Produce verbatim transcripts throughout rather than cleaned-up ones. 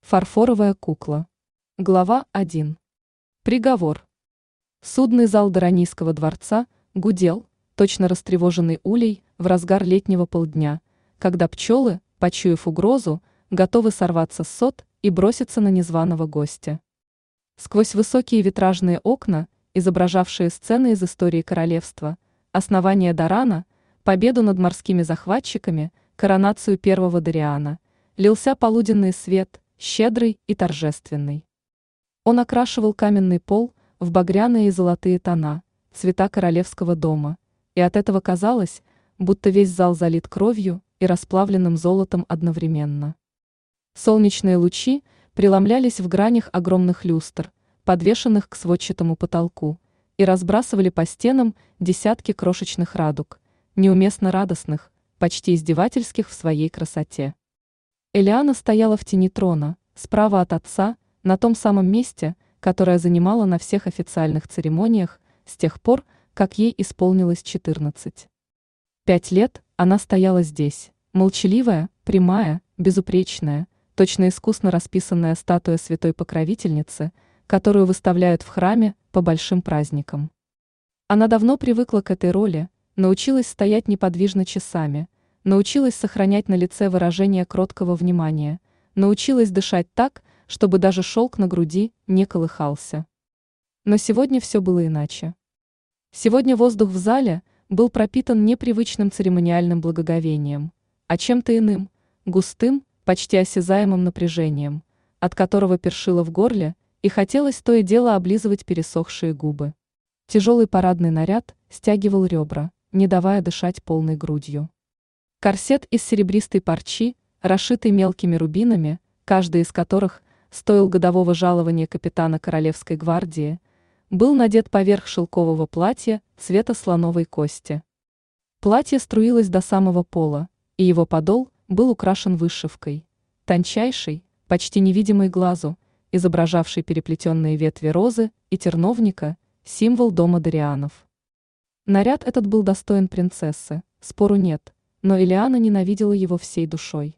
Фарфоровая кукла. Глава один. Приговор. Судный зал Даранийского дворца гудел, точно растревоженный улей, в разгар летнего полдня, когда пчелы, почуяв угрозу, готовы сорваться с сот и броситься на незваного гостя. Сквозь высокие витражные окна, изображавшие сцены из истории королевства, основание Дарана, победу над морскими захватчиками, коронацию первого Дариана, лился полуденный свет, щедрый и торжественный. Он окрашивал каменный пол в багряные и золотые тона, цвета королевского дома, и от этого казалось, будто весь зал залит кровью и расплавленным золотом одновременно. Солнечные лучи преломлялись в гранях огромных люстр, подвешенных к сводчатому потолку, и разбрасывали по стенам десятки крошечных радуг, неуместно радостных, почти издевательских в своей красоте. Элиана стояла в тени трона, справа от отца, на том самом месте, которое занимала на всех официальных церемониях с тех пор, как ей исполнилось четырнадцать. Пять лет она стояла здесь, молчаливая, прямая, безупречная, точно искусно расписанная статуя святой покровительницы, которую выставляют в храме по большим праздникам. Она давно привыкла к этой роли, научилась стоять неподвижно часами, научилась сохранять на лице выражение кроткого внимания, научилась дышать так, чтобы даже шелк на груди не колыхался. Но сегодня все было иначе. Сегодня воздух в зале был пропитан непривычным церемониальным благоговением, а чем-то иным, густым, почти осязаемым напряжением, от которого першило в горле и хотелось то и дело облизывать пересохшие губы. Тяжелый парадный наряд стягивал ребра, не давая дышать полной грудью. Корсет из серебристой парчи, расшитый мелкими рубинами, каждый из которых стоил годового жалования капитана Королевской гвардии, был надет поверх шелкового платья цвета слоновой кости. Платье струилось до самого пола, и его подол был украшен вышивкой, тончайшей, почти невидимой глазу, изображавшей переплетенные ветви розы и терновника, символ дома Дарианов. Наряд этот был достоин принцессы, спору нет, но Элиана ненавидела его всей душой.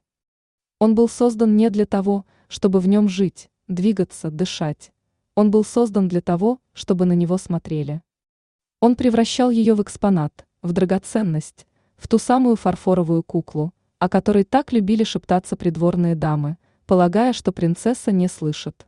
Он был создан не для того, чтобы в нем жить, двигаться, дышать. Он был создан для того, чтобы на него смотрели. Он превращал ее в экспонат, в драгоценность, в ту самую фарфоровую куклу, о которой так любили шептаться придворные дамы, полагая, что принцесса не слышит.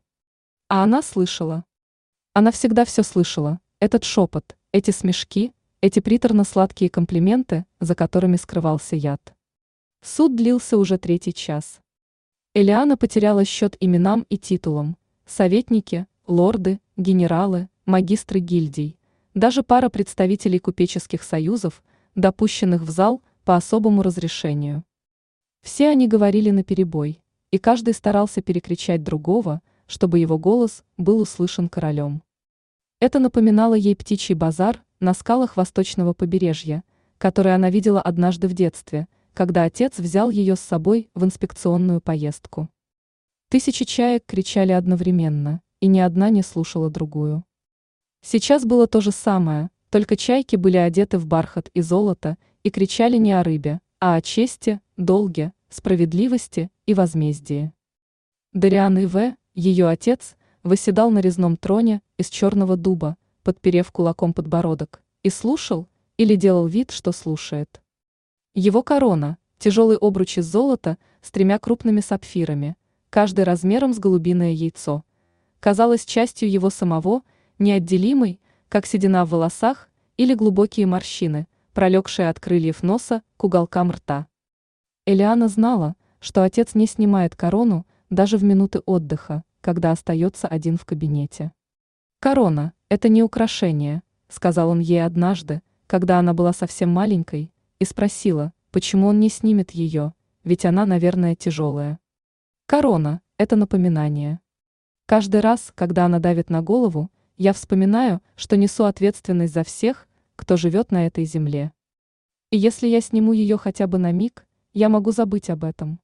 А она слышала. Она всегда все слышала, этот шепот, эти смешки, эти приторно-сладкие комплименты, за которыми скрывался яд. Суд длился уже третий час. Элиана потеряла счет именам и титулам: советники, лорды, генералы, магистры гильдий, даже пара представителей купеческих союзов, допущенных в зал по особому разрешению. Все они говорили наперебой, и каждый старался перекричать другого, чтобы его голос был услышан королем. Это напоминало ей птичий базар на скалах восточного побережья, который она видела однажды в детстве, когда отец взял ее с собой в инспекционную поездку. Тысячи чаек кричали одновременно, и ни одна не слушала другую. Сейчас было то же самое, только чайки были одеты в бархат и золото и кричали не о рыбе, а о чести, долге, справедливости и возмездии. Дариан Иве, ее отец, восседал на резном троне из черного дуба, подперев кулаком подбородок, и слушал, или делал вид, что слушает. Его корона, тяжелый обруч из золота с тремя крупными сапфирами, каждый размером с голубиное яйцо, казалась частью его самого, неотделимой, как седина в волосах или глубокие морщины, пролегшие от крыльев носа к уголкам рта. Элиана знала, что отец не снимает корону даже в минуты отдыха, когда остается один в кабинете. «Корона – это не украшение», – сказал он ей однажды, когда она была совсем маленькой, и спросила, почему он не снимет ее, ведь она, наверное, тяжелая. «Корона – это напоминание. Каждый раз, когда она давит на голову, я вспоминаю, что несу ответственность за всех, кто живет на этой земле. И если я сниму ее хотя бы на миг, я могу забыть об этом».